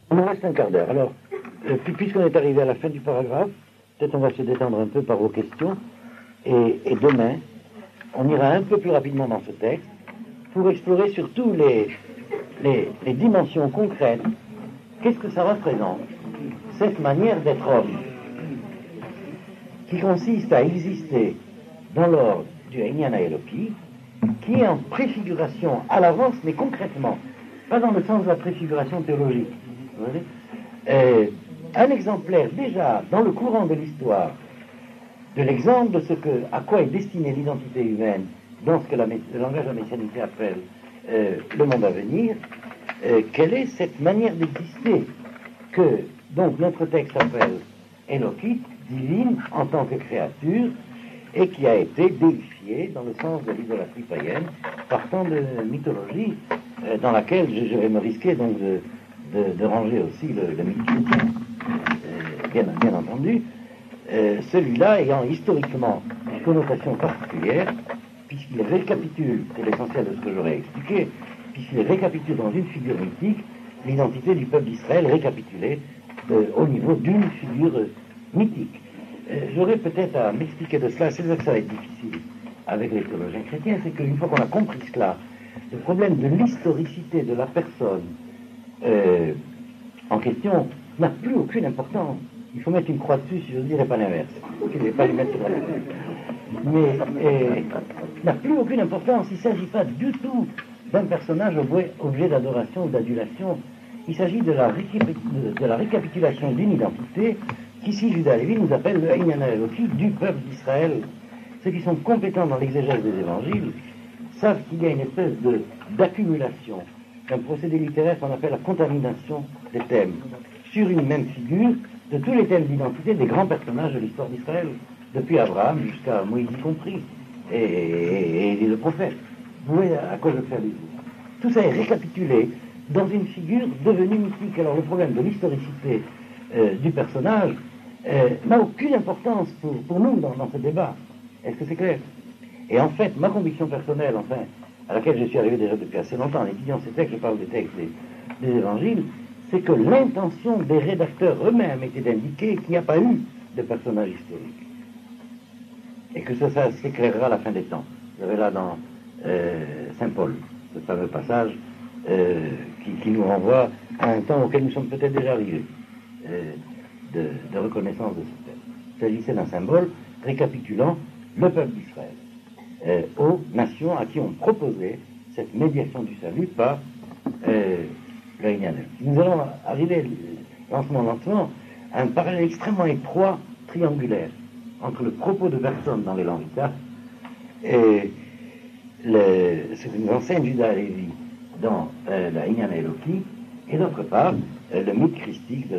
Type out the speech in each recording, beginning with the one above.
On nous reste un quart d'heure. Alors, puisqu'on est arrivé à la fin du paragraphe, peut-être on va se détendre un peu par vos questions. Et demain, on ira un peu plus rapidement dans ce texte pour explorer surtout les dimensions concrètes. Qu'est-ce que ça représente, cette manière d'être homme, qui consiste à exister dans l'ordre du Inyana Eloki, qui est en préfiguration à l'avance, mais concrètement, pas dans le sens de la préfiguration théologique. Vous voyez, un exemplaire déjà dans le courant de l'histoire de l'exemple de à quoi est destinée l'identité humaine dans ce que le langage de la messianité appelle le monde à venir, quelle est cette manière d'exister que donc notre texte appelle Elokit, divine en tant que créature, et qui a été déifiée dans le sens de l'idolâtrie païenne, partant de mythologie dans laquelle je vais me risquer donc de ranger aussi le mythe chrétien, bien entendu, celui-là ayant historiquement une connotation particulière, puisqu'il récapitule, c'est l'essentiel de ce que j'aurais expliqué, puisqu'il récapitule dans une figure mythique l'identité du peuple d'Israël récapitulée au niveau d'une figure mythique. J'aurais peut-être à m'expliquer de cela, c'est vrai que ça va être difficile avec les théologiens chrétiens, c'est qu'une fois qu'on a compris cela, le problème de l'historicité de la personne en question n'a plus aucune importance. Il faut mettre une croix dessus, si je dirais pas l'inverse. Je ne vais pas lui mettre sur la tête. Mais n'a plus aucune importance. Il ne s'agit pas du tout d'un personnage objet d'adoration ou d'adulation. Il s'agit de la récapitulation d'une identité qu'ici Judas Lévi nous appelle le Inyana Eloki du peuple d'Israël. Ceux qui sont compétents dans l'exégèse des évangiles savent qu'il y a une espèce d'accumulation, d'un procédé littéraire qu'on appelle la contamination des thèmes sur une même figure de tous les thèmes d'identité des grands personnages de l'histoire d'Israël, depuis Abraham jusqu'à Moïse y compris, et le prophète. Vous voyez à quoi je fais allusion. Tout ça est récapitulé dans une figure devenue mythique. Alors le problème de l'historicité du personnage n'a aucune importance pour nous dans ce débat. Est-ce que c'est clair? Et en fait, ma conviction personnelle, enfin, à laquelle je suis arrivé déjà depuis assez longtemps en étudiant ces textes, je parle des textes des évangiles, c'est que l'intention des rédacteurs eux-mêmes était d'indiquer qu'il n'y a pas eu de personnage historique. Et que ça s'éclairera à la fin des temps. Vous avez là dans Saint Paul, ce fameux passage qui nous renvoie à un temps auquel nous sommes peut-être déjà arrivés, de reconnaissance de ce thème. Il s'agissait d'un symbole récapitulant le peuple d'Israël aux nations à qui on proposait cette médiation du salut par le Inyana. Nous allons arriver lentement à un parallèle extrêmement étroit, triangulaire, entre le propos de personne dans les Langitas et ce que nous enseigne Judas Lévi dans la Inyana Eloki, et d'autre part le mythe christique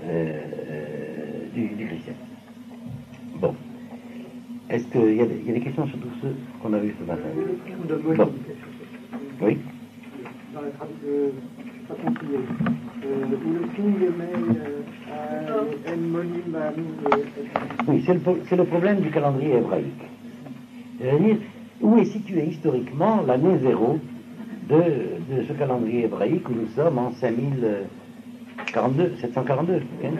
du christianisme. Bon. Est-ce qu'il y a des questions sur tout ce qu'on a vu ce matin? Bon. Oui. Dans la traduction, pas continué. Où le signe met oui, c'est le problème du calendrier hébraïque. C'est-à-dire, où est située historiquement l'année zéro de ce calendrier hébraïque où nous sommes en 742.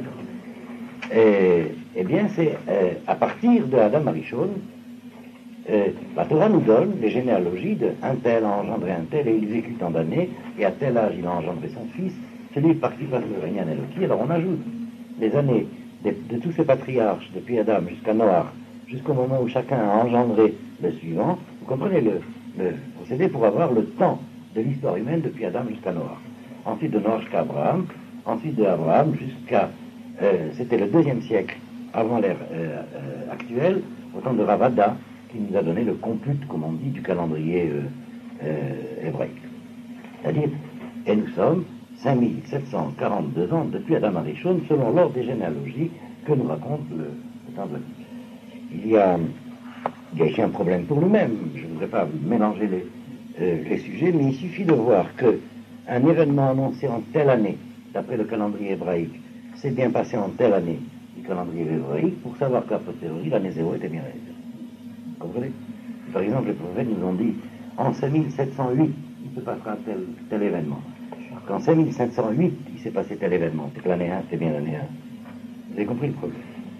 Eh bien, c'est à partir de Adam Arishon, la Torah nous donne les généalogies de un tel a engendré un tel et il vécut tant d'années, et à tel âge il a engendré son fils, celui parti par le Inyana Eloki. Alors on ajoute les années de tous ces patriarches, depuis Adam jusqu'à Noach, jusqu'au moment où chacun a engendré le suivant. Vous comprenez le procédé pour avoir le temps de l'histoire humaine depuis Adam jusqu'à Noach. Ensuite de Noach jusqu'à Abraham, ensuite de Abraham jusqu'à c'était le 2e siècle avant l'ère actuelle, au temps de Ravada, qui nous a donné le compute, comme on dit, du calendrier hébraïque. C'est-à-dire, et nous sommes 5742 ans depuis Adam Arishon, selon l'ordre des généalogies que nous raconte le temps de la Bible. Il y a ici un problème pour nous-mêmes. Je ne voudrais pas mélanger les sujets, mais il suffit de voir qu'un événement annoncé en telle année, d'après le calendrier hébraïque, s'est bien passé en telle année du calendrier hébraïque, pour savoir qu'à posteriori, l'année zéro était bien réalisée. Vous comprenez? Par exemple, les prophètes nous ont dit, en 5708, il se passera tel événement. qu'en 5708, il s'est passé tel événement. C'est que l'année 1, c'est bien l'année 1. Vous avez compris le problème?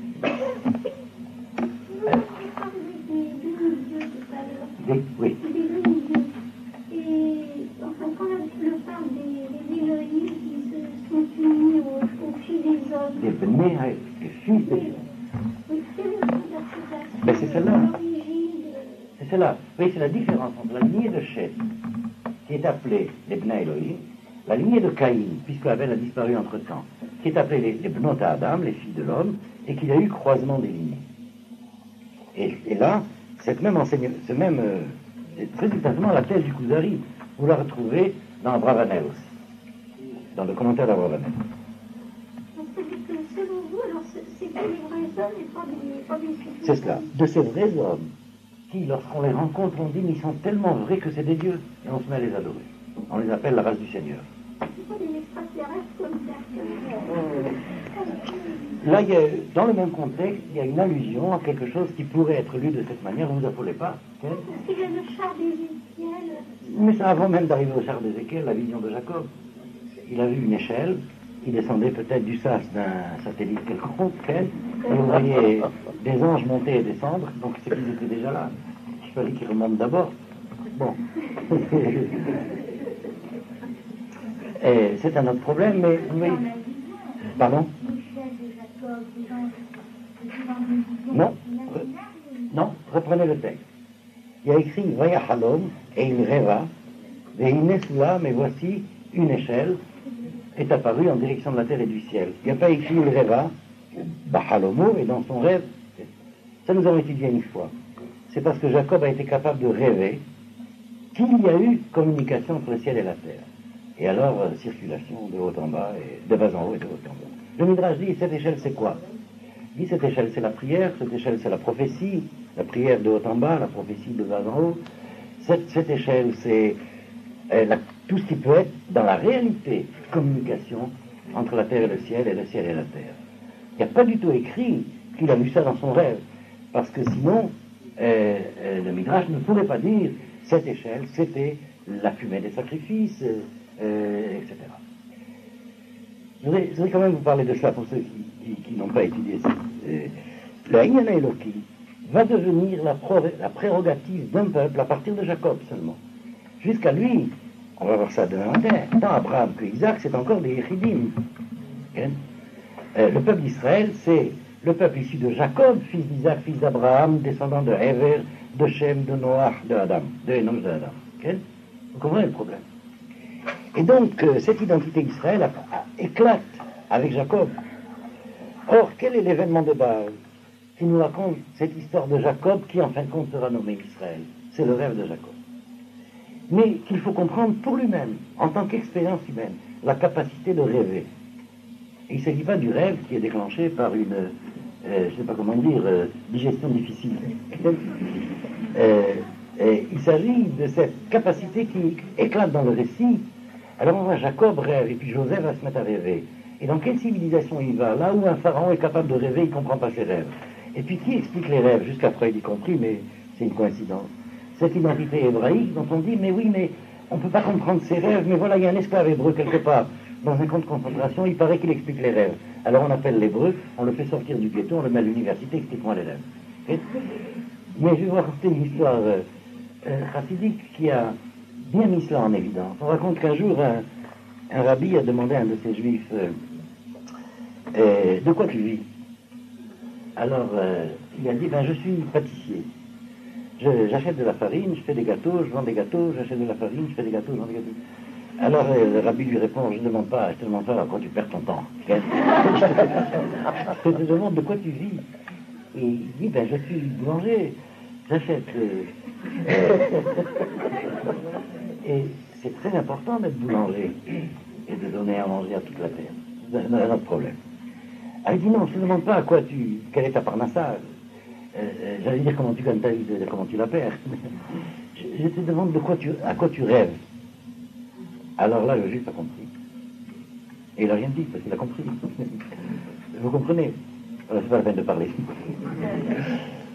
Oui. Et enfin, quand le parle des Elohim qui se sont unis au fil des hommes. Des Bnei, des fils de Dieu. Oui, quelle est l'interprétation Ben, c'est celle-là. de l'origine C'est cela. Oui, c'est la différence entre la lignée de Shet, qui est appelée les Bnei Elohim, la lignée de Caïn, puisque Abel a disparu entre-temps, qui est appelée les Bnot Adam, les filles de l'homme, et qu'il y a eu croisement des lignées. Et là, c'est très exactement la thèse du Kuzari. Vous la retrouvez dans Abravanel aussi, dans le commentaire d'Abravanel. Donc, c'est-à-dire que selon vous, alors c'est pas des vrais hommes et pas des supposés. C'est cela. De ces vrais hommes qui, lorsqu'on les rencontre, on dit mais ils sont tellement vrais que c'est des dieux. Et on se met à les adorer. On les appelle la race du Seigneur. C'est pas des extraterrestres comme ça. Là, dans le même contexte, il y a une allusion à quelque chose qui pourrait être lu de cette manière. Ne vous affolez pas. Parce qu'il y a le char d'Ézéchiel. Mais c'est avant même d'arriver au char d'Ézéchiel, la vision de Jacob. Il a vu une échelle qui descendait peut-être du sas d'un satellite quelconque. Et vous voyez des anges monter et descendre, donc c'est qu'ils étaient déjà là. Il fallait qu'ils remontent d'abord. Bon. Et c'est un autre problème, mais oui. Pardon? Non, non, reprenez le texte. Il y a écrit Vaya Halom, et il rêva, Veinesula, mais voici une échelle est apparue en direction de la terre et du ciel. Il n'y a pas écrit il rêva, Bahalomo, et dans son rêve, ça nous avons étudié une fois. C'est parce que Jacob a été capable de rêver qu'il y a eu communication entre le ciel et la terre. Et alors, circulation de haut en bas, et de bas en haut et de haut en bas. Le Midrash dit, cette échelle c'est quoi? Il dit, cette échelle c'est la prière, cette échelle c'est la prophétie, la prière de haut en bas, la prophétie de bas en haut. Cette échelle c'est tout ce qui peut être dans la réalité, communication entre la terre et le ciel et la terre. Il n'y a pas du tout écrit qu'il a vu ça dans son rêve, parce que sinon, le Midrash ne pourrait pas dire, cette échelle c'était la fumée des sacrifices, etc. Je voudrais quand même vous parler de cela pour ceux qui n'ont pas étudié ça. Le Inyan Eloki va devenir la prérogative d'un peuple à partir de Jacob seulement. Jusqu'à lui, on va voir ça demain matin, tant Abraham que Isaac, c'est encore des Yechidim. Le peuple d'Israël, c'est le peuple issu de Jacob, fils d'Isaac, fils d'Abraham, descendant de Héver, de Shem, de Noach, de Adam, de Enoch, de Adam. Vous comprenez le problème? Et donc, cette identité d'Israël éclate avec Jacob. Or, quel est l'événement de base qui nous raconte cette histoire de Jacob qui, en fin de compte, sera nommé Israël? C'est le rêve de Jacob. Mais qu'il faut comprendre pour lui-même, en tant qu'expérience humaine, la capacité de rêver. Et il ne s'agit pas du rêve qui est déclenché par une, je ne sais pas comment dire, digestion difficile. Il s'agit de cette capacité qui éclate dans le récit. Alors on voit Jacob rêve, et puis Joseph va se mettre à rêver. Et dans quelle civilisation il va? Là où un pharaon est capable de rêver, il ne comprend pas ses rêves. Et puis qui explique les rêves? Jusqu'à Freud y compris, mais c'est une coïncidence. Cette identité hébraïque dont on dit, mais oui, mais on ne peut pas comprendre ses rêves, mais voilà, il y a un esclave hébreu quelque part. Dans un camp de concentration, il paraît qu'il explique les rêves. Alors on appelle l'hébreu, on le fait sortir du ghetto, on le met à l'université, explique-moi les rêves. Mais je vais vous raconter une histoire chassidique qui a bien mis cela en évidence. On raconte qu'un jour, un rabbi a demandé à un de ces juifs de quoi tu vis? Alors, il a dit, je suis pâtissier. J'achète de la farine, je fais des gâteaux, je vends des gâteaux, j'achète de la farine, je fais des gâteaux, je vends des gâteaux. Alors, le rabbi lui répond, je ne te demande pas à quoi tu perds ton temps. Je te demande de quoi tu vis. Et il dit, je suis boulanger, j'achète... Et c'est très important d'être boulanger et de donner à manger à toute la terre. C'est un autre problème. Elle dit non, je ne te demande pas quelle est ta parnassa. J'allais dire comment tu gagnes ta vie, comment tu la perds. Je te demande à quoi tu rêves. Alors là, le juif a compris. Et il n'a rien dit parce qu'il a compris. Vous comprenez? C'est pas la peine de parler.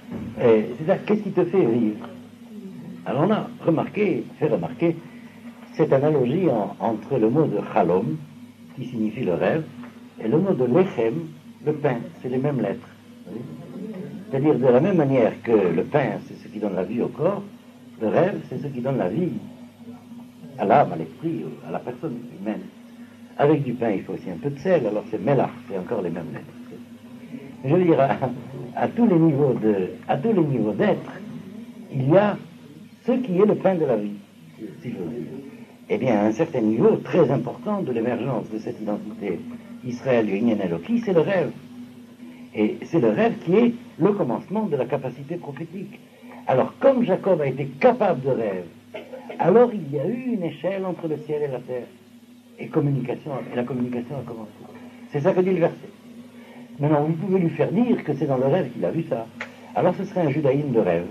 C'est-à-dire, qu'est-ce qui te fait vivre? Alors on a fait remarquer, cette analogie entre le mot de chalom, qui signifie le rêve, et le mot de lechem, le pain. C'est les mêmes lettres. C'est-à-dire, de la même manière que le pain, c'est ce qui donne la vie au corps, le rêve, c'est ce qui donne la vie à l'âme, à l'esprit, à la personne humaine. Avec du pain, il faut aussi un peu de sel, alors c'est melach, c'est encore les mêmes lettres. Je veux dire, à tous les niveaux d'être, il y a ce qui est le pain de la vie, si j'ose dire. Eh bien, à un certain niveau très important de l'émergence de cette identité Israël Union Eloki, c'est le rêve. Et c'est le rêve qui est le commencement de la capacité prophétique. Alors, comme Jacob a été capable de rêve, alors il y a eu une échelle entre le ciel et la terre. Et la communication a commencé. C'est ça que dit le verset. Maintenant, vous pouvez lui faire dire que c'est dans le rêve qu'il a vu ça. Alors ce serait un judaïsme de rêve.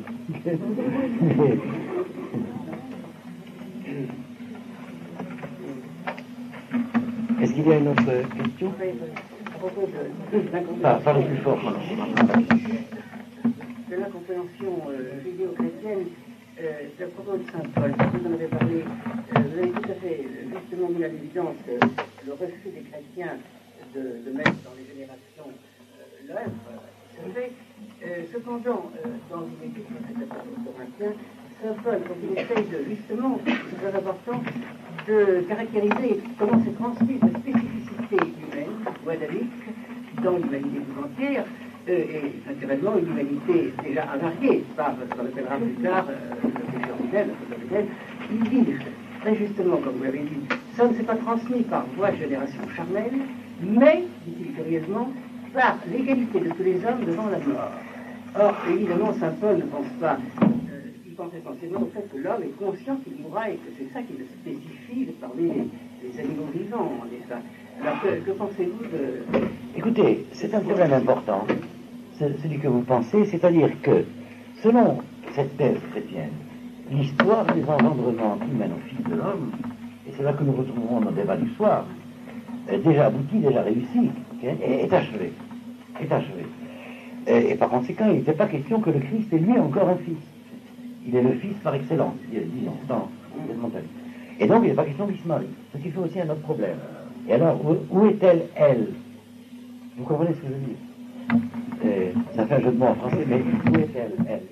Est-ce qu'il y a une autre question? Parlez plus fort. De la compréhension judéo-chrétienne, à propos de Saint Paul, vous en avez parlé, vous avez tout à fait justement mis à l'évidence le refus des chrétiens de mettre dans les générations l'œuvre, c'est vrai. Cependant, dans une étude que fait à Corinthiens, Saint Paul, quand il essaye de, justement, c'est très important, de caractériser comment s'est transmise la spécificité humaine, ou adamique, dans l'humanité tout entière, et naturellement une humanité déjà avariée par ce qu'on appellera plus tard le péché originel, la faute originelle. Il dit très justement, comme vous l'avez dit, ça ne s'est pas transmis par voie de génération charnelle, mais, dit-il curieusement, par l'égalité de tous les hommes devant la mort. Or, évidemment, saint Paul ne pense pas, il pense essentiellement au fait que l'homme est conscient qu'il mourra et que c'est ça qui le spécifie parmi les animaux vivants, n'est-ce pas? Alors, que pensez-vous de... Écoutez, c'est un problème important, celui que vous pensez, c'est-à-dire que, selon cette thèse chrétienne, l'histoire des engendrements qui mènent au Fils de l'homme, et c'est là que nous retrouverons nos débats du soir, est déjà abouti, déjà réussi, est achevé. Et par conséquent, il n'était pas question que le Christ est lui encore un fils. Il est le fils par excellence, disons, dans cette mentalité. Et donc, il n'est pas question qu'il se marie, ce qui fait aussi un autre problème. Et alors, où est-elle, elle? Vous comprenez ce que je veux dire? Ça fait un jeu de mots en français, mais où est-elle,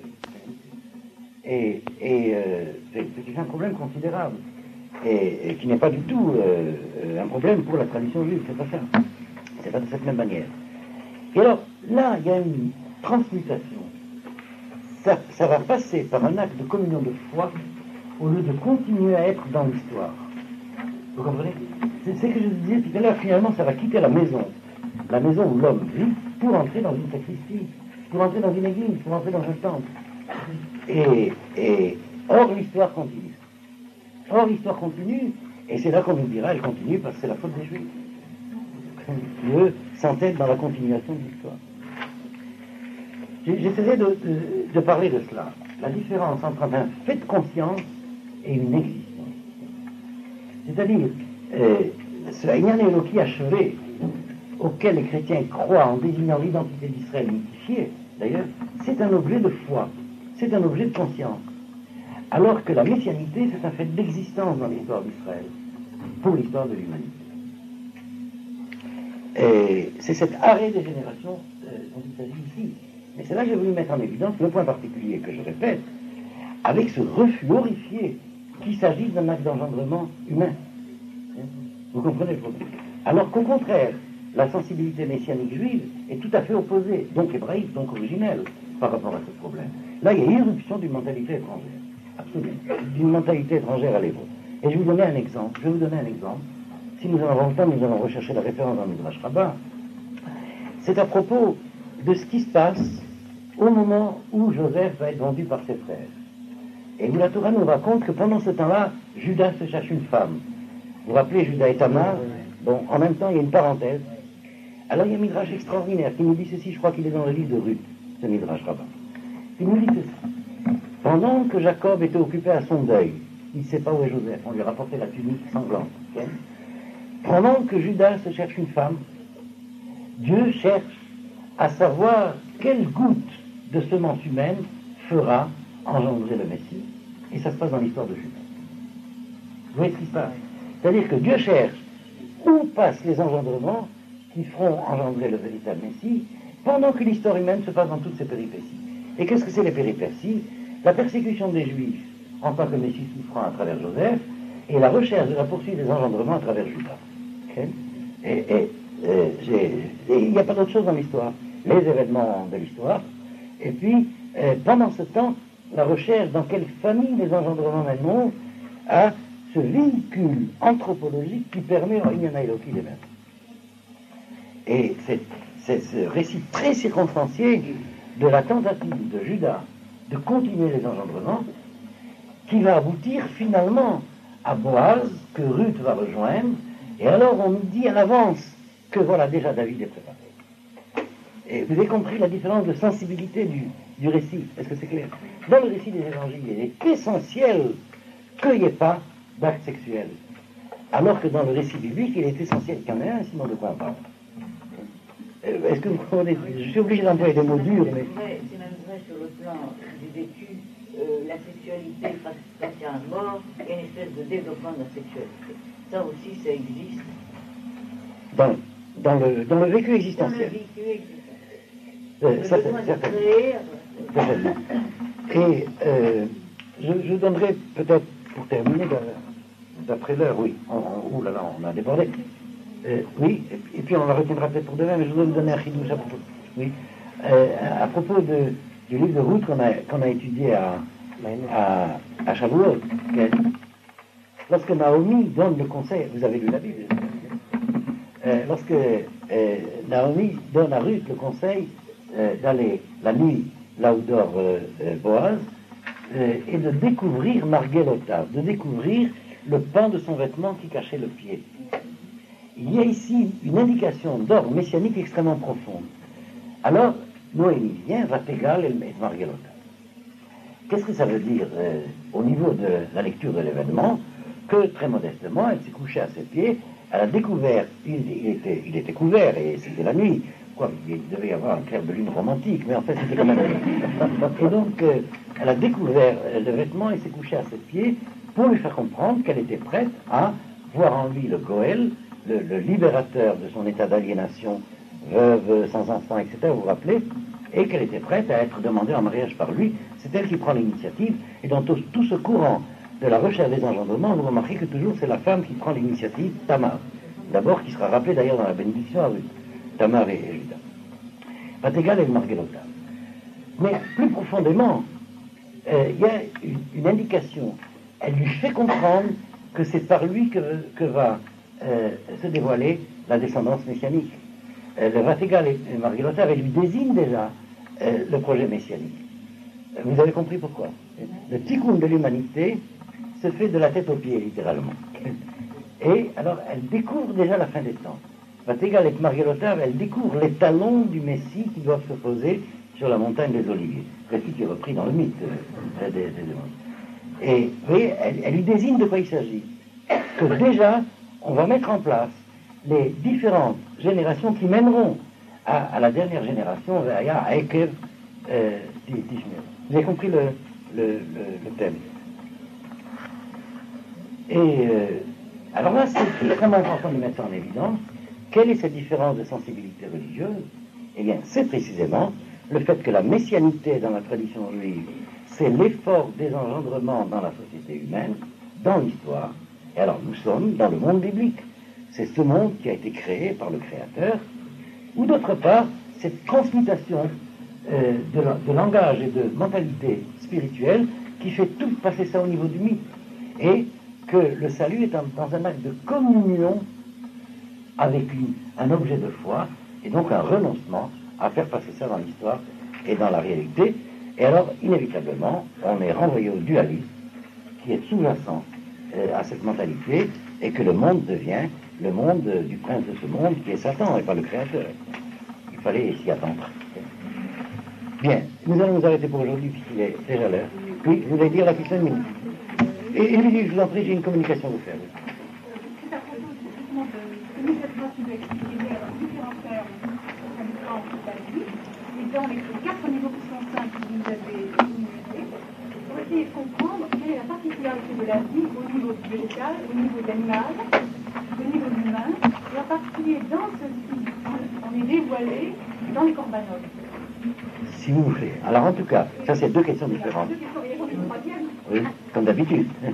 elle? C'est un problème considérable, et qui n'est pas du tout un problème pour la tradition juive, c'est pas ça. C'est pas de cette même manière. Et alors, là, il y a une transmutation. Ça va passer par un acte de communion de foi au lieu de continuer à être dans l'histoire. Vous comprenez? C'est ce que je disais tout à l'heure, finalement, ça va quitter la maison où l'homme vit, pour entrer dans une sacristie, pour entrer dans une église, pour entrer dans un temple. Et or, l'histoire continue, et c'est là qu'on nous dira, elle continue parce que c'est la faute des Juifs. Qui, eux, s'entêtent dans la continuation de l'histoire. J'essaierai de parler de cela. La différence entre un fait de conscience et une existence. C'est-à-dire, ce Inyan Eloki achevé, auquel les chrétiens croient en désignant l'identité d'Israël mythifiée, d'ailleurs, c'est un objet de foi, c'est un objet de conscience. Alors que la messianité, c'est un fait d'existence dans l'histoire d'Israël, pour l'histoire de l'humanité. Et c'est cet arrêt des générations dont il s'agit ici. Mais c'est là que j'ai voulu mettre en évidence le point particulier que je répète, avec ce refus horrifié qu'il s'agisse d'un acte d'engendrement humain. Vous comprenez le problème? Alors qu'au contraire, la sensibilité messianique juive est tout à fait opposée, donc hébraïque, donc originelle, par rapport à ce problème. Là, il y a irruption d'une mentalité étrangère, absolument, d'une mentalité étrangère à l'hébreu. Et je vais vous donner un exemple. Si nous en avons le temps, nous allons rechercher la référence dans le Midrash Rabbah. C'est à propos de ce qui se passe au moment où Joseph va être vendu par ses frères. Et où la Torah nous raconte que pendant ce temps-là, Judas se cherche une femme. Vous vous rappelez Judas et Tamar? Bon, en même temps, il y a une parenthèse. Alors, il y a un Midrash extraordinaire qui nous dit ceci, je crois qu'il est dans le livre de Ruth, ce Midrash Rabbah. Il nous dit ceci. Pendant que Jacob était occupé à son deuil, il ne sait pas où est Joseph, on lui a rapporté la tunique sanglante. Okay? Pendant que Judas se cherche une femme, Dieu cherche à savoir quelle goutte de semence humaine fera engendrer le Messie. Et ça se passe dans l'histoire de Judas. Vous voyez ce qui se passe? C'est-à-dire que Dieu cherche où passent les engendrements qui feront engendrer le véritable Messie, pendant que l'histoire humaine se passe dans toutes ses péripéties. Et qu'est-ce que c'est les péripéties? La persécution des Juifs en tant que Messie souffrant à travers Joseph, et la recherche de la poursuite des engendrements à travers Judas. Okay? Et il n'y a pas d'autre chose dans l'histoire. Les événements de l'histoire, et puis, pendant ce temps, la recherche dans quelle famille les engendrements mèneront à ce véhicule anthropologique qui permet au Inyan Eloki d'émerger. Et c'est ce récit très circonstancié de la tentative de Judas de continuer les engendrements qui va aboutir finalement à Boaz, que Ruth va rejoindre, et alors on nous dit à l'avance que voilà, déjà David est préparé. Et vous avez compris la différence de sensibilité du récit. Est-ce que c'est clair? Dans le récit des évangiles, il est essentiel qu'il n'y ait pas d'acte sexuel. Alors que dans le récit biblique, il est essentiel qu'il y en ait un, sinon de quoi on parle. Est-ce que vous comprenez? Je suis obligé d'employer des mots durs, mais... C'est même vrai sur le plan du vécu, la sexualité face à un mort, il y a une espèce de développement de la sexualité. Ça aussi, ça existe. Dans le vécu existentiel. Dans le vécu existentiel. Certainement. Et je donnerai peut-être, pour terminer, d'après l'heure, oui, ouh là là, on a débordé. Oui, et puis on la retiendra peut-être pour demain, mais je voudrais vous donner un chidouche à propos. Oui. À propos du livre de Ruth qu'on a étudié à Shavuot, lorsque Naomi donne le conseil, vous avez lu la Bible, lorsque Naomi donne à Ruth le conseil d'aller la nuit là où dort Boaz, et de découvrir Marguelota, de découvrir le pan de son vêtement qui cachait le pied. Il y a ici une indication d'ordre messianique extrêmement profonde. Alors, Noémie vient, va Tégal et Marguelota. Qu'est-ce que ça veut dire au niveau de la lecture de l'événement? Que très modestement, elle s'est couchée à ses pieds, elle a découvert, il était couvert et c'était la nuit. Quoi, il devait y avoir un clair de lune romantique, mais en fait c'était quand même la nuit. Et donc, elle a découvert le vêtement et s'est couchée à ses pieds pour lui faire comprendre qu'elle était prête à voir en lui le Goël, le libérateur de son état d'aliénation, veuve, sans enfant, etc., vous vous rappelez, et qu'elle était prête à être demandée en mariage par lui. C'est elle qui prend l'initiative, et dans tout ce courant de la recherche des engendrements, vous remarquez que toujours c'est la femme qui prend l'initiative, Tamar. D'abord, qui sera rappelée d'ailleurs dans la bénédiction à Ruth, Tamar et Judas. Batégal et Marguelota. Mais plus profondément, il y a une indication. Elle lui fait comprendre que c'est par lui que va se dévoiler la descendance messianique. Le Vatégal et Marguelota, elle lui désigne déjà le projet messianique. Vous avez compris pourquoi? Le tikkun de l'humanité se fait de la tête aux pieds, littéralement. Et alors, elle découvre déjà la fin des temps. Vatégal et Marguelota, elle découvre les talons du Messie qui doivent se poser sur la montagne des Oliviers. Récit qui est repris dans le mythe des démons. Et vous voyez, elle lui désigne de quoi il s'agit. Que déjà, on va mettre en place les différentes générations qui mèneront à la dernière génération, à Ekev Tishmir. Vous avez compris le thème. Et alors là, c'est extrêmement important de mettre ça en évidence. Quelle est cette différence de sensibilité religieuse? Eh bien, c'est précisément le fait que la messianité dans la tradition juive, c'est l'effort des engendrements dans la société humaine, dans l'histoire. Et alors, nous sommes dans le monde biblique. C'est ce monde qui a été créé par le Créateur, ou d'autre part, cette transmutation de langage et de mentalité spirituelle qui fait tout passer ça au niveau du mythe. Et que le salut est dans un acte de communion avec un objet de foi, et donc un renoncement à faire passer ça dans l'histoire et dans la réalité. Et alors, inévitablement, on est renvoyé au dualisme qui est sous-jacent à cette mentalité, et que le monde devient le monde du prince de ce monde qui est Satan et pas le Créateur. Il fallait s'y attendre. Bien, nous allons nous arrêter pour aujourd'hui puisqu'il est déjà l'heure. Oui, vous voulez dire la question de minute. Et je vous en prie, j'ai une communication à vous faire. C'est à propos justement de mise à place de l'expliquer à différents termes habitant la vie, et dans les 4 niveaux qui sont simples que vous avez énumérés, pour essayer de comprendre quelle est la particularité de la vie au niveau végétal, au niveau de l'animal, au niveau de l'humain, et en particulier dans ceci, on est dévoilé dans les corbanotes. Si vous voulez. Alors en tout cas, ça c'est deux questions différentes. Deux questions, et une troisième. Oui, comme d'habitude. Et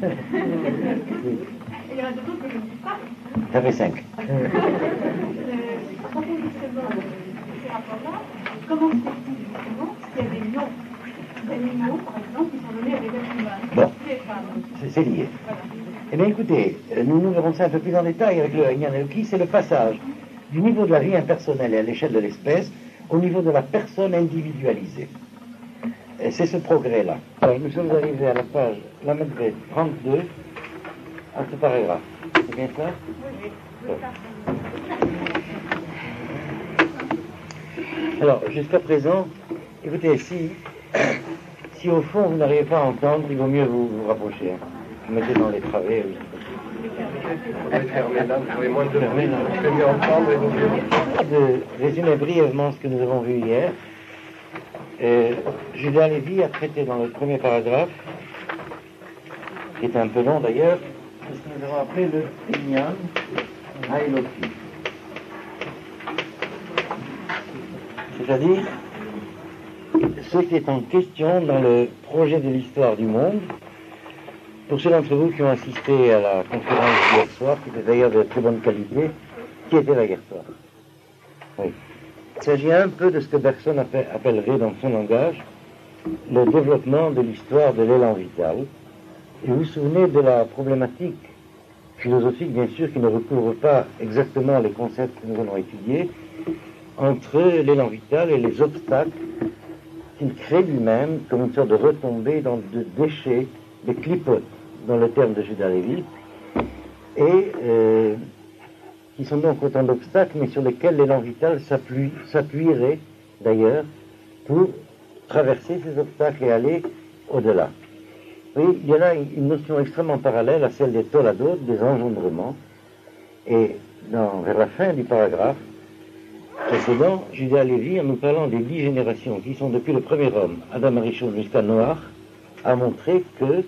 il y en a d'autres que je ne sais pas. Ça fait 5. À propos justement de ces rapports-là, comment se fait-il justement qu'il y a des noms d'animaux, par exemple, qui sont donnés à des êtres humains, Bon. des femmes. C'est lié. Voilà. Eh bien écoutez, nous verrons ça un peu plus en détail avec le Inyan Eloki, c'est le passage du niveau de la vie impersonnelle et à l'échelle de l'espèce au niveau de la personne individualisée. Et c'est ce progrès-là. Alors nous sommes arrivés à la page, la maîtresse 32, à ce paragraphe. C'est bien ça? Bon. Alors, jusqu'à présent, écoutez, si au fond vous n'arrivez pas à entendre, il vaut mieux vous rapprocher. Vous mettez dans les travées. Fermez là, vous avez moins de Fermez là. vous pouvez mieux entendre et vous mieux. De résumer brièvement ce que nous avons vu hier. Judas Lévy a traité dans le premier paragraphe, qui est un peu long d'ailleurs, ce que nous avons appelé le Inyan Haeloki. C'est-à-dire ce qui est en question dans le projet de l'histoire du monde. Pour ceux d'entre vous qui ont assisté à la conférence d'hier soir, qui était d'ailleurs de très bonne qualité, qui était là hier soir? Oui. Il s'agit un peu de ce que Bergson appellerait dans son langage le développement de l'histoire de l'élan vital. Et vous vous souvenez de la problématique philosophique, bien sûr, qui ne recouvre pas exactement les concepts que nous allons étudier, entre l'élan vital et les obstacles qu'il crée lui-même comme une sorte de retombée dans de déchets, des clipotes, dans le terme de Judas Lévy, et qui sont donc autant d'obstacles, mais sur lesquels l'élan vital s'appuierait d'ailleurs pour traverser ces obstacles et aller au-delà. Oui, il y a là une notion extrêmement parallèle à celle des toladot, des engendrements, et vers la fin du paragraphe précédent, Judas Lévy, en nous parlant des 10 générations qui sont depuis le premier homme, Adam Arishon, jusqu'à Noach, a montré que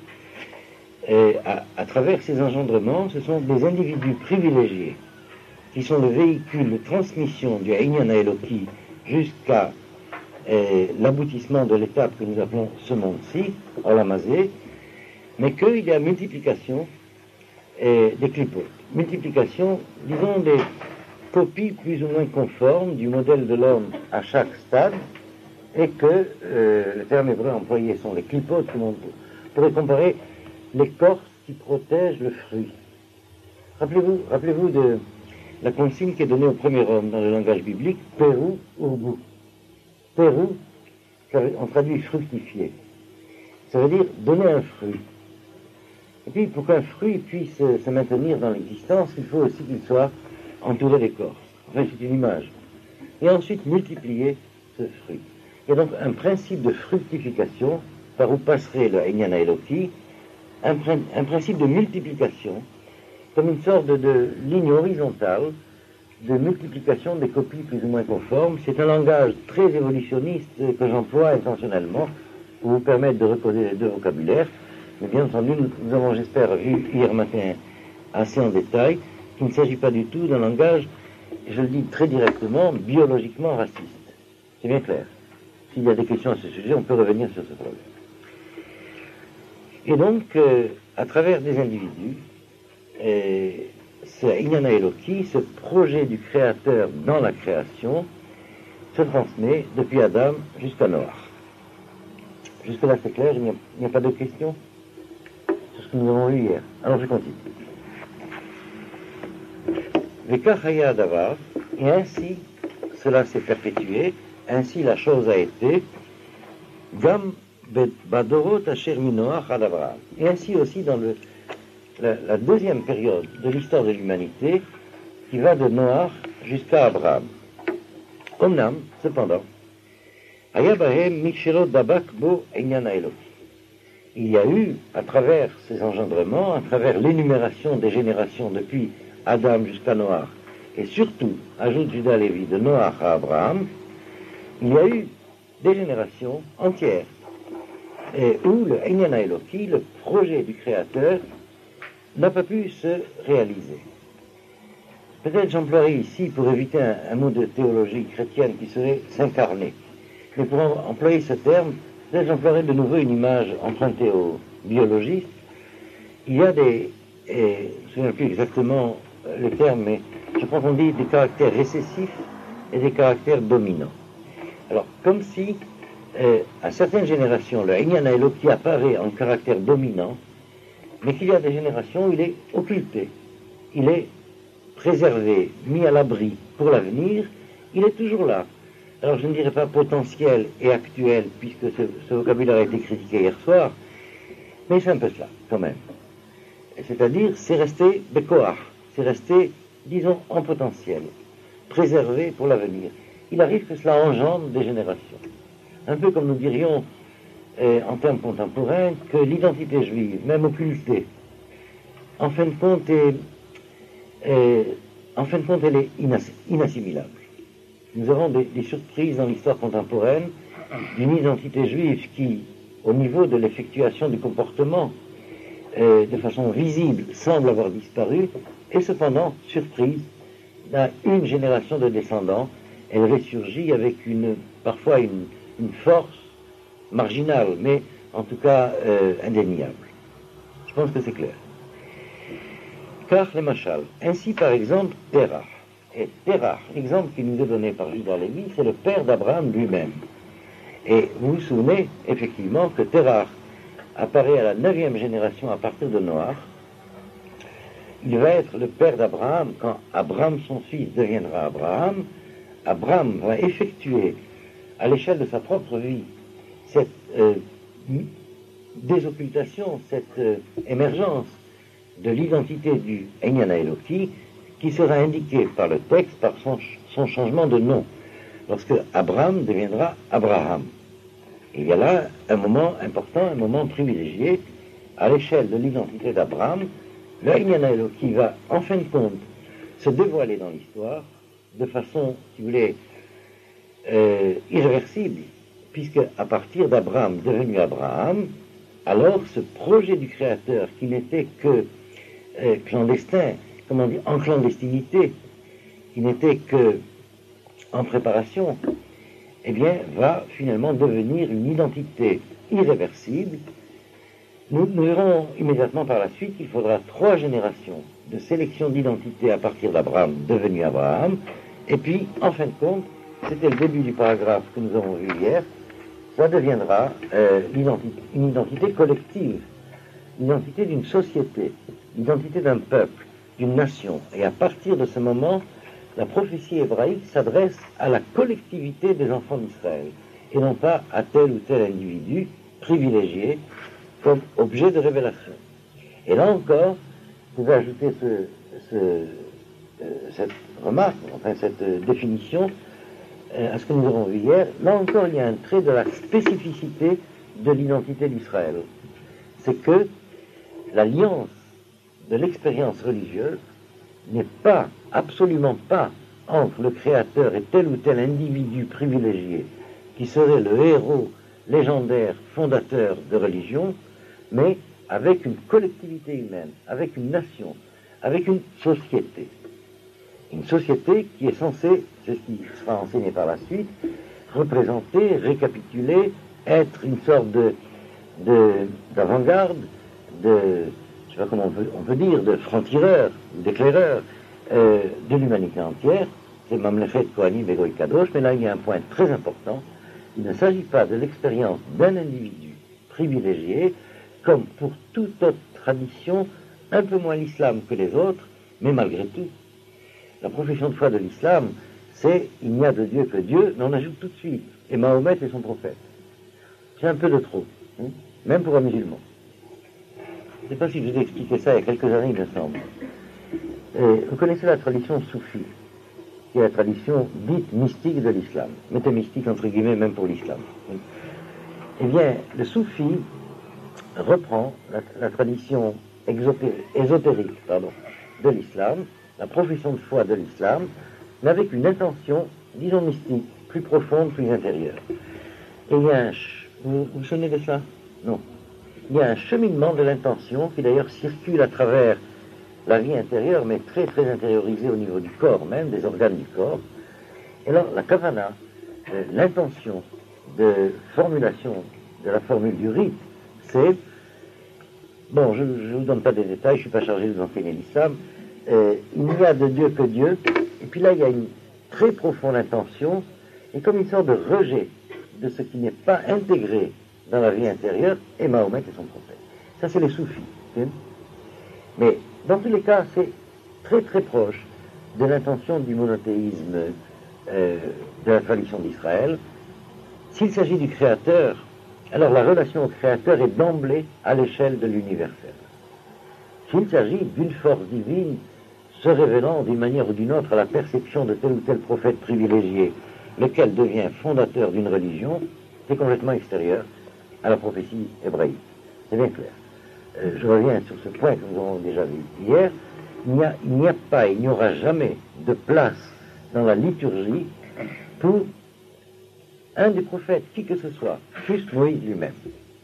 à travers ces engendrements, ce sont des individus privilégiés qui sont le véhicule de transmission du Inyan Haeloki jusqu'à l'aboutissement de l'étape que nous appelons ce monde-ci, Olamazé, mais qu'il y a multiplication des clipotes. Multiplication, disons, des copies plus ou moins conformes du modèle de l'homme à chaque stade, et que le terme hébreu employé sont les clipotes, que l'on pourrait comparer l'écorce qui protège le fruit. Rappelez-vous de la consigne qui est donnée au premier homme dans le langage biblique, Pérou, Urbu. Pérou, on traduit fructifier. Ça veut dire donner un fruit. Et puis, pour qu'un fruit puisse se maintenir dans l'existence, il faut aussi qu'il soit entouré d'écorce. Enfin, c'est une image. Et ensuite, multiplier ce fruit. Il y a donc un principe de fructification par où passerait le Inyan Haeloki, un principe de multiplication, comme une sorte de ligne horizontale de multiplication des copies plus ou moins conformes. C'est un langage très évolutionniste que j'emploie intentionnellement pour vous permettre de reposer les deux vocabulaires. Mais bien entendu, nous avons, j'espère, vu hier matin assez en détail qu'il ne s'agit pas du tout d'un langage, je le dis très directement, biologiquement raciste. C'est bien clair. S'il y a des questions à ce sujet, on peut revenir sur ce problème. Et donc, à travers des individus, ce Inyan Haeloki, ce projet du Créateur dans la création, se transmet depuis Adam jusqu'à Noach. Jusque-là, c'est clair, il n'y a pas de questions sur ce que nous avons vu hier. Alors, je continue. Vekach haya davar, et ainsi, cela s'est perpétué, ainsi la chose a été, Gam badorot asher minoach ad Abraham. Et ainsi aussi dans la deuxième période de l'histoire de l'humanité, qui va de Noach jusqu'à Abraham. Omnam, cependant, haya bahem mikshelo dabak bo Inyan Haeloki. Il y a eu, à travers ces engendrements, à travers l'énumération des générations depuis Adam jusqu'à Noach, et surtout, ajoute Judas Lévy, de Noach à Abraham, il y a eu des générations entières et où le Inyan Eloki, le projet du Créateur, n'a pas pu se réaliser. Peut-être j'emploierai ici, pour éviter un mot de théologie chrétienne qui serait s'incarner, mais pour employer ce terme, peut-être j'emploierai de nouveau une image empruntée aux biologistes. Il y a des, je ne me souviens plus exactement le terme, mais je crois qu'on dit des caractères récessifs et des caractères dominants. Alors, comme si, à certaines générations, le Inyan Eloki apparaît en caractère dominant, mais qu'il y a des générations où il est occulté, il est préservé, mis à l'abri pour l'avenir, il est toujours là. Alors, je ne dirais pas potentiel et actuel, puisque ce vocabulaire a été critiqué hier soir, mais c'est un peu cela, quand même. C'est-à-dire, c'est resté bekoach, c'est resté, disons, en potentiel, préservé pour l'avenir. Il arrive que cela engendre des générations. Un peu comme nous dirions, en termes contemporains, que l'identité juive, même occultée, en fin de compte, elle est inassimilable. Nous avons des surprises dans l'histoire contemporaine d'une identité juive qui, au niveau de l'effectuation du comportement, de façon visible, semble avoir disparu, et cependant, surprise, dans une génération de descendants, elle ressurgit avec parfois une force marginale, mais en tout cas indéniable. Je pense que c'est clair. Car les machal, ainsi par exemple Terah. Et Terah, l'exemple qui nous est donné par Judas Lévi, c'est le père d'Abraham lui-même. Et vous vous souvenez effectivement que Terah apparaît à la 9e génération à partir de Noach. Il va être le père d'Abraham quand Abraham, son fils, deviendra Abraham. Abraham va effectuer à l'échelle de sa propre vie cette désoccultation, cette émergence de l'identité du Inyan Eloki qui sera indiquée par le texte, par son changement de nom, lorsque Abraham deviendra Abraham. Il y a là un moment important, un moment privilégié à l'échelle de l'identité d'Abraham. Le Inyan Eloki va en fin de compte se dévoiler dans l'histoire de façon, si vous voulez, irréversible, puisque à partir d'Abraham devenu Abraham, alors ce projet du Créateur qui n'était que clandestin, comment dire, en clandestinité, qui n'était que en préparation, eh bien, va finalement devenir une identité irréversible. Nous verrons immédiatement par la suite qu'il faudra 3 générations de sélection d'identité à partir d'Abraham devenu Abraham, et puis, en fin de compte, c'était le début du paragraphe que nous avons vu hier, ça deviendra une identité collective, l'identité d'une société, l'identité d'un peuple, d'une nation. Et à partir de ce moment, la prophétie hébraïque s'adresse à la collectivité des enfants d'Israël, et non pas à tel ou tel individu privilégié comme objet de révélation. Et là encore, vous pouvez ajouter cette remarque, enfin cette définition, à ce que nous avons vu hier. Là encore, il y a un trait de la spécificité de l'identité d'Israël. C'est que l'alliance de l'expérience religieuse n'est pas, absolument pas, entre le Créateur et tel ou tel individu privilégié qui serait le héros légendaire fondateur de religion, mais avec une collectivité humaine, avec une nation, avec une société. Une société qui est censée, c'est ce qui sera enseigné par la suite, représenter, récapituler, être une sorte d'avant-garde, je ne sais pas comment on peut dire, de franc-tireur, d'éclaireur de l'humanité entière. C'est Mamlechet Kohanim Begoy Kadosh, mais là il y a un point très important. Il ne s'agit pas de l'expérience d'un individu privilégié, comme pour toute autre tradition, un peu moins l'islam que les autres, mais malgré tout, la profession de foi de l'islam, c'est « il n'y a de Dieu que Dieu », mais on ajoute tout de suite « et Mahomet est son prophète ». C'est un peu de trop, même pour un musulman. Je ne sais pas si je vous ai expliqué ça il y a quelques années, il me semble. Vous connaissez la tradition soufie, qui est la tradition dite mystique de l'islam. Mettez mystique entre guillemets même pour l'islam. Eh bien, le soufi reprend la tradition ésotérique de l'islam, la profession de foi de l'islam, mais avec une intention, disons mystique, plus profonde, plus intérieure. Et il y a vous vous souvenez de ça? Non. Il y a un cheminement de l'intention qui d'ailleurs circule à travers la vie intérieure, mais très très intériorisée au niveau du corps même, des organes du corps. Et alors la kavana, l'intention de formulation de la formule du rite, c'est, bon, je ne vous donne pas des détails, je ne suis pas chargé de vous enseigner l'islam, il n'y a de Dieu que Dieu, et puis là il y a une très profonde intention, et comme une sorte de rejet de ce qui n'est pas intégré dans la vie intérieure, et Mahomet et son prophète. Ça c'est les soufis. Okay? Mais dans tous les cas, c'est très très proche de l'intention du monothéisme de la tradition d'Israël. S'il s'agit du Créateur, alors la relation au Créateur est d'emblée à l'échelle de l'universel. S'il s'agit d'une force divine se révélant d'une manière ou d'une autre à la perception de tel ou tel prophète privilégié, lequel devient fondateur d'une religion, c'est complètement extérieur à la prophétie hébraïque. C'est bien clair. Je reviens sur ce point que nous avons déjà vu hier. Il n'y a pas, il n'y aura jamais de place dans la liturgie pour un des prophètes, qui que ce soit, juste Moïse lui-même.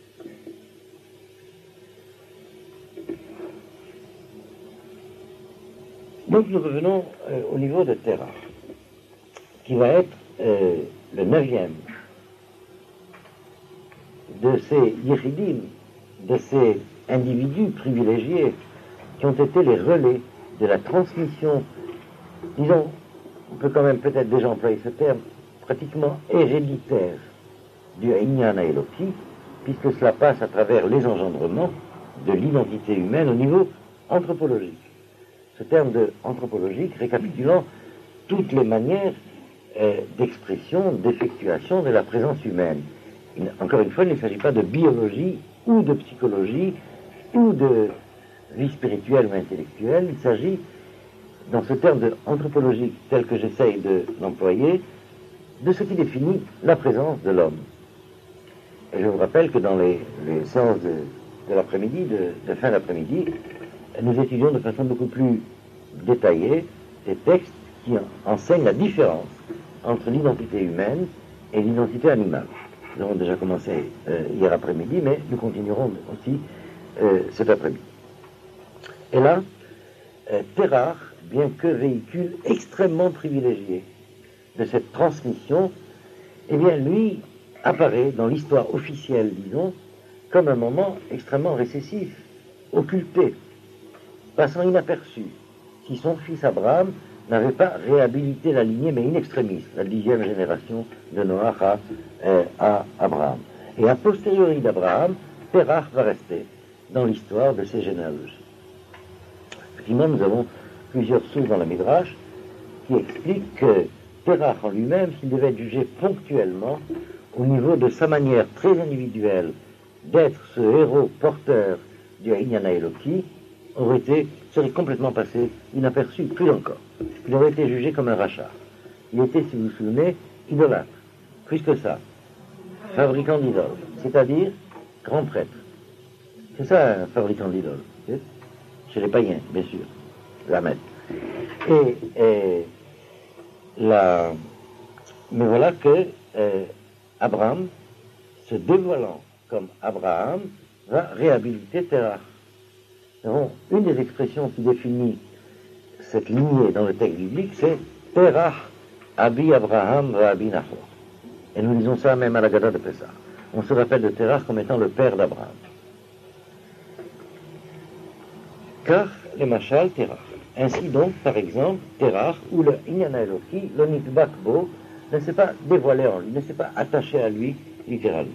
Donc nous revenons au niveau de Terah, qui va être le 9e de ces yéchidim, de ces individus privilégiés qui ont été les relais de la transmission, disons, on peut quand même peut-être déjà employer ce terme, pratiquement héréditaire du Inyan Eloki, puisque cela passe à travers les engendrements de l'identité humaine au niveau anthropologique. Ce terme de anthropologique récapitulant toutes les manières d'expression, d'effectuation de la présence humaine. Encore une fois, il ne s'agit pas de biologie ou de psychologie ou de vie spirituelle ou intellectuelle. Il s'agit, dans ce terme de anthropologique tel que j'essaye de l'employer, de ce qui définit la présence de l'homme. Et je vous rappelle que dans les séances de l'après-midi, de fin d'après-midi, nous étudions de façon beaucoup plus détaillée des textes qui enseignent la différence entre l'identité humaine et l'identité animale. Nous avons déjà commencé hier après-midi, mais nous continuerons aussi cet après-midi. Et là, Terah, bien que véhicule extrêmement privilégié de cette transmission, eh bien lui apparaît dans l'histoire officielle, disons, comme un moment extrêmement récessif, occulté, passant inaperçu, si son fils Abraham n'avait pas réhabilité la lignée, mais in extremis, la 10e génération de Noach à Abraham. Et a posteriori d'Abraham, Terah va rester dans l'histoire de ces généalogies. Effectivement, nous avons plusieurs sources dans la Midrash qui expliquent que Terah en lui-même, s'il devait être jugé ponctuellement, au niveau de sa manière très individuelle d'être ce héros porteur du Inyan Eloki, serait complètement passé inaperçu, plus encore. Il aurait été jugé comme un rachat. Il était, si vous vous souvenez, idolâtre. Plus que ça, fabricant d'idoles, c'est-à-dire grand prêtre. C'est ça un fabricant d'idoles, chez les païens, bien sûr, la mettre. Mais voilà que Abraham, se dévoilant comme Abraham, va réhabiliter Terah. Une des expressions qui définit cette lignée dans le texte biblique, c'est Terah, Abi Abraham, va Abi Nahor. Et nous lisons ça même à la Gada de Pessah. On se rappelle de Terah comme étant le père d'Abraham. Car les machal Terah. Ainsi donc, par exemple, Terah, où le Inyan Eloki, le Nitbak Bo, ne s'est pas dévoilé en lui, ne s'est pas attaché à lui littéralement.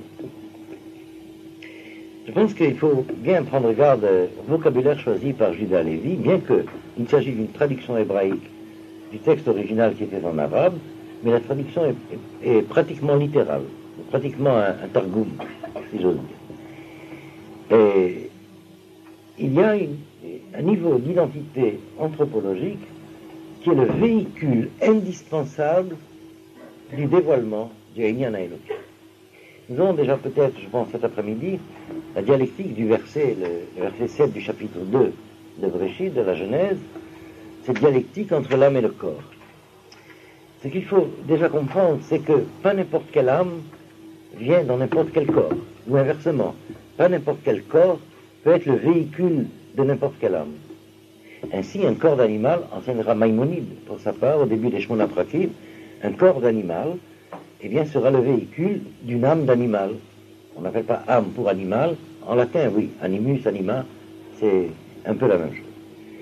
Je pense qu'il faut bien prendre garde au vocabulaire choisi par Judas Lévi, bien qu'il s'agit d'une traduction hébraïque du texte original qui était en arabe, mais la traduction est pratiquement littérale, pratiquement un targoum, si j'ose dire. Et il y a un niveau d'identité anthropologique qui est le véhicule indispensable du dévoilement du Inyan Eloki. Nous avons déjà peut-être, je pense cet après-midi, la dialectique du verset, le verset 7 du chapitre 2 de Bréchid, de la Genèse, cette dialectique entre l'âme et le corps. Ce qu'il faut déjà comprendre, c'est que pas n'importe quelle âme vient dans n'importe quel corps, ou inversement, pas n'importe quel corps peut être le véhicule de n'importe quelle âme. Ainsi, un corps d'animal, enseignera Maïmonide pour sa part au début des Shmona Prakim, un corps d'animal, eh bien, sera le véhicule d'une âme d'animal. On n'appelle pas âme pour animal. En latin, oui, animus, anima, c'est un peu la même chose.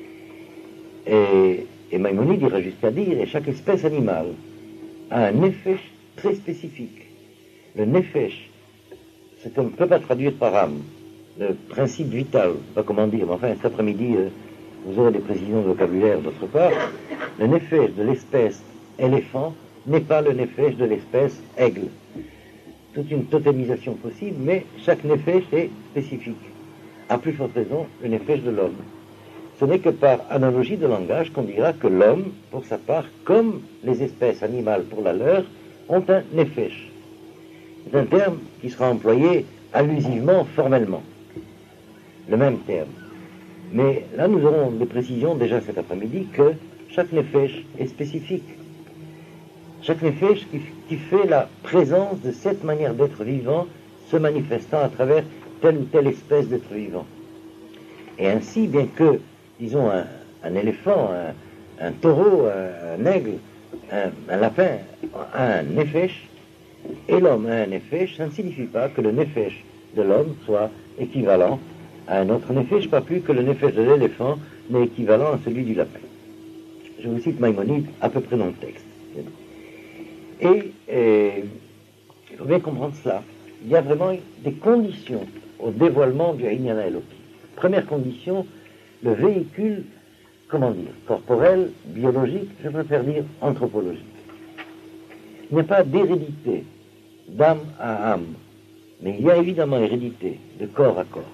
Et Maïmonide ira jusqu'à dire, et chaque espèce animale a un nefesh très spécifique. Le nefesh, c'est qu'on ne peut pas traduire par âme, le principe vital, pas comment dire, mais enfin cet après-midi, vous aurez des précisions de vocabulaire d'autre part. Le nefesh de l'espèce éléphant n'est pas le nefesh de l'espèce aigle. Toute une totémisation possible, mais chaque nefesh est spécifique. À plus forte raison, le nefesh de l'homme. Ce n'est que par analogie de langage qu'on dira que l'homme, pour sa part, comme les espèces animales pour la leur, ont un nefesh. C'est un terme qui sera employé allusivement, formellement. Le même terme. Mais là, nous aurons des précisions déjà cet après-midi que chaque nefesh est spécifique. Chaque nefesh qui fait la présence de cette manière d'être vivant se manifestant à travers telle ou telle espèce d'être vivant. Et ainsi, bien que, disons, un éléphant, un taureau, un aigle, un lapin a un nefesh, et l'homme a un nefesh, ça ne signifie pas que le nefesh de l'homme soit équivalent à un autre nefesh, pas plus que le nefesh de l'éléphant n'est équivalent à celui du lapin. Je vous cite Maïmonide à peu près dans le texte. Et il faut bien comprendre cela. Il y a vraiment des conditions au dévoilement du Inyana Eloki. Première condition, le véhicule, comment dire, corporel, biologique, je préfère dire anthropologique. Il n'y a pas d'hérédité d'âme à âme, mais il y a évidemment hérédité de corps à corps.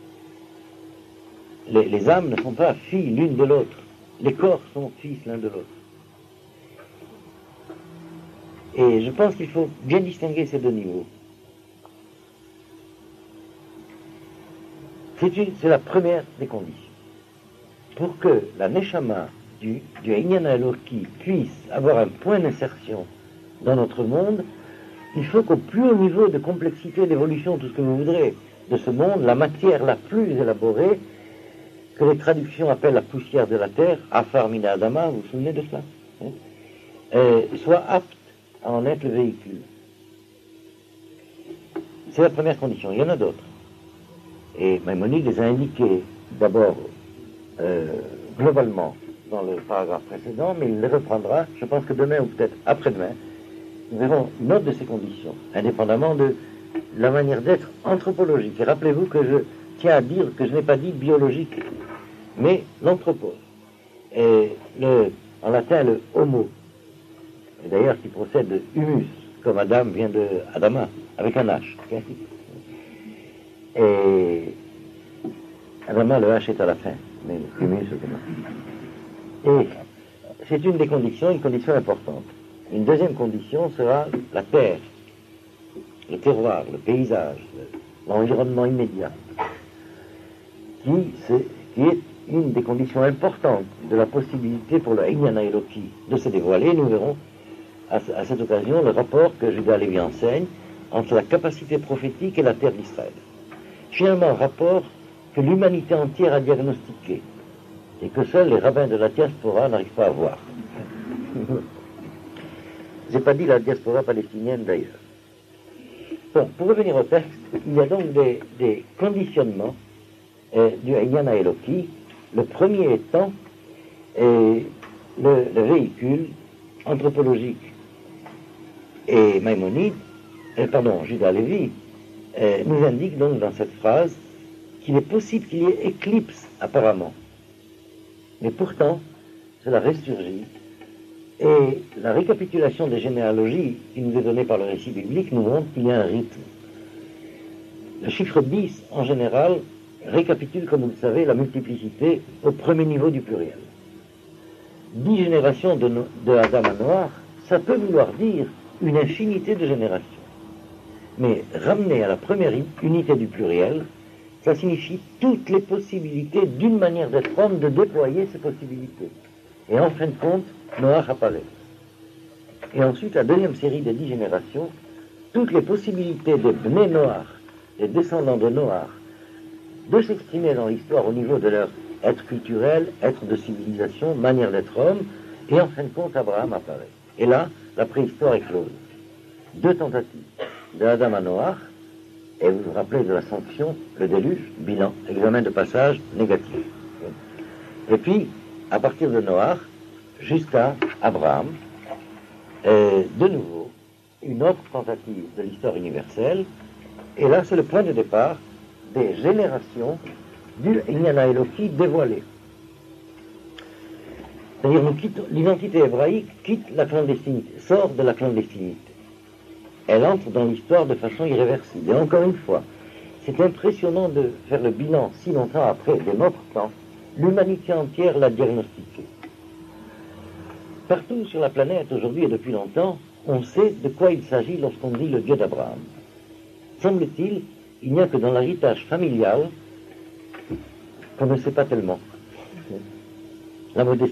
Les âmes ne sont pas filles l'une de l'autre, les corps sont fils l'un de l'autre. Et je pense qu'il faut bien distinguer ces deux niveaux. C'est la première des conditions. Pour que la Neshama du Inyana Eloki puisse avoir un point d'insertion dans notre monde, il faut qu'au plus haut niveau de complexité, d'évolution, tout ce que vous voudrez, de ce monde, la matière la plus élaborée, que les traductions appellent la poussière de la terre, Afar Mina Adama, vous vous souvenez de cela, soit apte à en être le véhicule. C'est la première condition. Il y en a d'autres. Et Maïmonide les a indiquées d'abord globalement dans le paragraphe précédent, mais il les reprendra, je pense que demain ou peut-être après-demain, nous verrons une autre de ces conditions, indépendamment de la manière d'être anthropologique. Et rappelez-vous que je tiens à dire que je n'ai pas dit biologique, mais l'anthropos. Et en latin, le homo, et d'ailleurs qui procède de humus, comme Adam vient de Adama, avec un H. Okay? Et Adama, le H est à la fin, mais humus, c'est et c'est une des conditions, une condition importante. Une deuxième condition sera la terre, le terroir, le paysage, l'environnement immédiat, qui est une des conditions importantes de la possibilité pour le Inyana Eloki de se dévoiler. Nous verrons à cette occasion le rapport que Judas Lévi enseigne entre la capacité prophétique et la terre d'Israël. Finalement, un rapport que l'humanité entière a diagnostiqué et que seuls les rabbins de la diaspora n'arrivent pas à voir. Je n'ai pas dit la diaspora palestinienne d'ailleurs. Bon, pour revenir au texte, il y a donc des conditionnements du Inyana Eloki, le premier étant le véhicule anthropologique. Et Maïmonide, Judas Lévi, nous indique donc dans cette phrase qu'il est possible qu'il y ait éclipse apparemment. Mais pourtant, cela ressurgit. Et la récapitulation des généalogies qui nous est donnée par le récit biblique nous montre qu'il y a un rythme. Le chiffre 10, en général, récapitule, comme vous le savez, la multiplicité au premier niveau du pluriel. 10 générations de Adam à Noach, ça peut vouloir dire une infinité de générations. Mais ramener à la première unité du pluriel, ça signifie toutes les possibilités d'une manière d'être homme de déployer ces possibilités. Et en fin de compte, Noach apparaît. Et ensuite, la deuxième série de 10 générations, toutes les possibilités de Bnei Noach les descendants de Noach de s'exprimer dans l'histoire au niveau de leur être culturel, être de civilisation, manière d'être homme, et en fin de compte, Abraham apparaît. Et là, la préhistoire éclose. 2 tentatives, de Adam à Noach, et vous vous rappelez de la sanction, le déluge, bilan, examen de passage négatif. Et puis, à partir de Noach, jusqu'à Abraham, de nouveau, une autre tentative de l'histoire universelle, et là, c'est le point de départ des générations du Inyan Eloki dévoilé. C'est-à-dire, l'identité hébraïque quitte la clandestinité, sort de la clandestinité. Elle entre dans l'histoire de façon irréversible. Et encore une fois, c'est impressionnant de faire le bilan si longtemps après, de notre temps. L'humanité entière l'a diagnostiqué. Partout sur la planète, aujourd'hui et depuis longtemps, on sait de quoi il s'agit lorsqu'on dit le Dieu d'Abraham. Semble-t-il, il n'y a que dans l'héritage familial qu'on ne sait pas tellement. La modestie.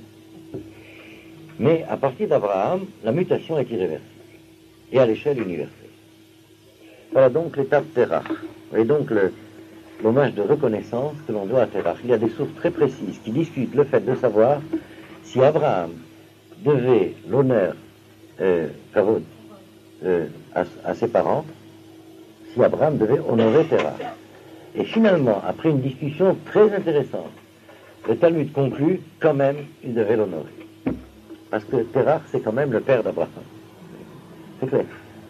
Mais à partir d'Abraham, la mutation est irréversible. Et à l'échelle universelle. Voilà donc l'étape Terach. Et donc l'hommage de reconnaissance que l'on doit à Terach. Il y a des sources très précises qui discutent le fait de savoir si Abraham devait l'honneur à ses parents, si Abraham devait honorer Terach. Et finalement, après une discussion très intéressante, le Talmud conclut quand même il devait l'honorer. Parce que Terach, c'est quand même le père d'Abraham. C'est clair.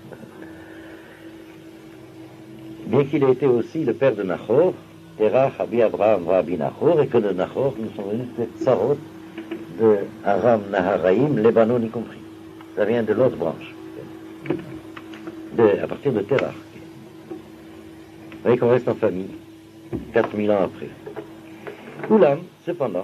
Bien qu'il ait été aussi le père de Nahor, Terach, Abi Abraham, Abi Nahor, et que de Nahor, nous sommes venus de Tsarot, de Aram, Naharaim, Lébanon y compris. Ça vient de l'autre branche, à partir de Terach. Vous voyez qu'on reste en famille, 4000 ans après. Oulam, cependant,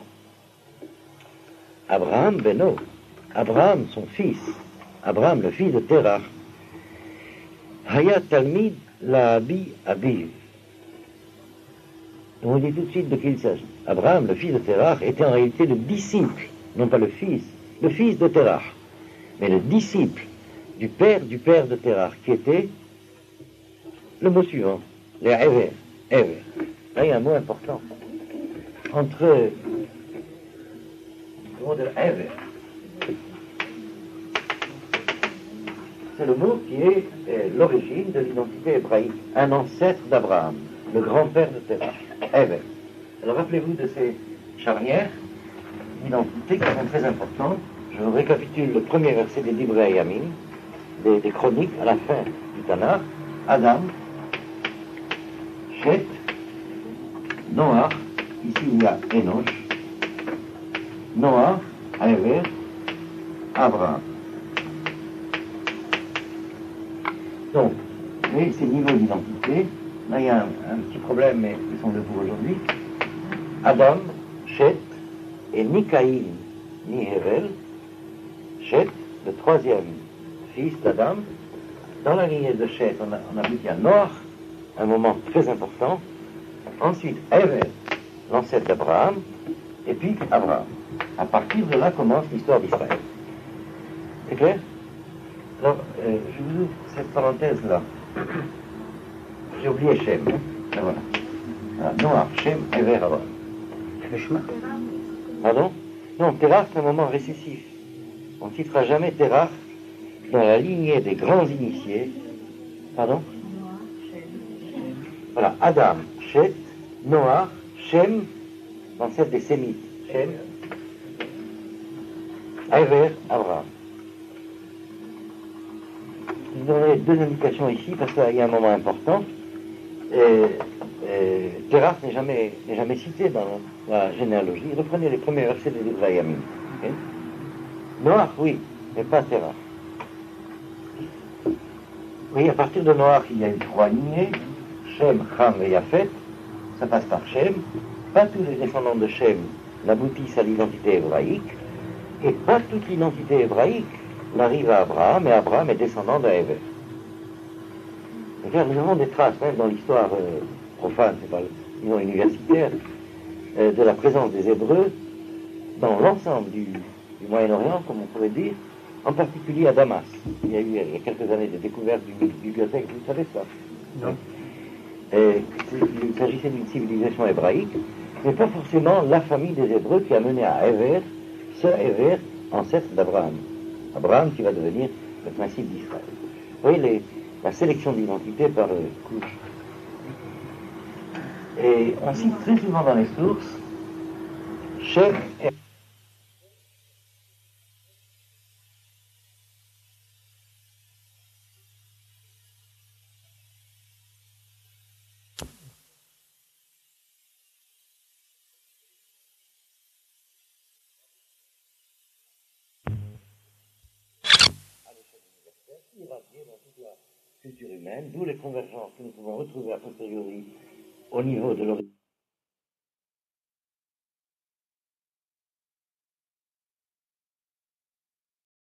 Abraham Beno, Abraham son fils, Abraham le fils de Terach, Haya Talmid la Abi Abiv. On dit tout de suite de qui il s'agit. Abraham, le fils de Terach, était en réalité le disciple, non pas le fils de Terach, mais le disciple du père de Terach, qui était le mot suivant, les Ever. Ever. Là, il y a un mot important. Entre le mot de Ever, c'est le mot qui est l'origine de l'identité hébraïque, un ancêtre d'Abraham, le grand-père de Terach, Ever. Alors rappelez-vous de ces charnières d'identité qui sont très importantes. Je vous récapitule le premier verset des Divrei Yamim, des chroniques à la fin du Tanakh. Adam, Shet, Noach, ici il y a Enoch, Noach, Ever, Abraham. Donc, vous voyez ces niveaux d'identité. Là, il y a un petit problème, mais ils sont debout aujourd'hui. Adam, Shet, et ni Caïn, ni Hevel. Shet, le troisième fils d'Adam. Dans la lignée de Shet, on a vu qu'il y a Noach, un moment très important. Ensuite, Hevel, l'ancêtre d'Abraham, et puis Abraham. À partir de là commence l'histoire d'Israël. C'est clair? Alors, je vous ouvre cette parenthèse-là. J'ai oublié Shem. Et voilà. Noach, Shem, Ever, Abraham. Le chemin. Pardon? Non, Terach, c'est un moment récessif. On ne citera jamais Terach dans la lignée des grands initiés. Pardon? Voilà, Adam, Shet, Noach, Shem, l'ancêtre des Sémites. Shem, Ever, Abraham. Je vous donnerai 2 indications ici parce qu'il y a un moment important. Terach n'est jamais cité dans la généalogie. Reprenez les premiers versets des Divrei Yamim. Okay? Noach, oui, mais pas Terach. Oui, à partir de Noach, il y a eu 3 lignées. Shem, Ham et Yafet. Ça passe par Shem. Pas tous les descendants de Shem n'aboutissent à l'identité hébraïque. Et pas toute l'identité hébraïque n'arrive à Abraham, et Abraham est descendant d'Ever. Nous avons des traces, même dans l'histoire profane, c'est pas disons universitaire, de la présence des Hébreux dans l'ensemble du Moyen-Orient, comme on pourrait dire, en particulier à Damas. Il y a eu il y a quelques années des découvertes d'une bibliothèque, vous savez ça? Non. Et il s'agissait d'une civilisation hébraïque, mais pas forcément la famille des Hébreux qui a mené à Héver, ce Héver, ancêtre d'Abraham. Abraham qui va devenir le principe d'Israël. Vous voyez la sélection d'identité par couche. Et on cite très souvent dans les sources Shem et irradié dans toute la culture humaine, d'où les convergences que nous pouvons retrouver a posteriori au niveau de l'origine.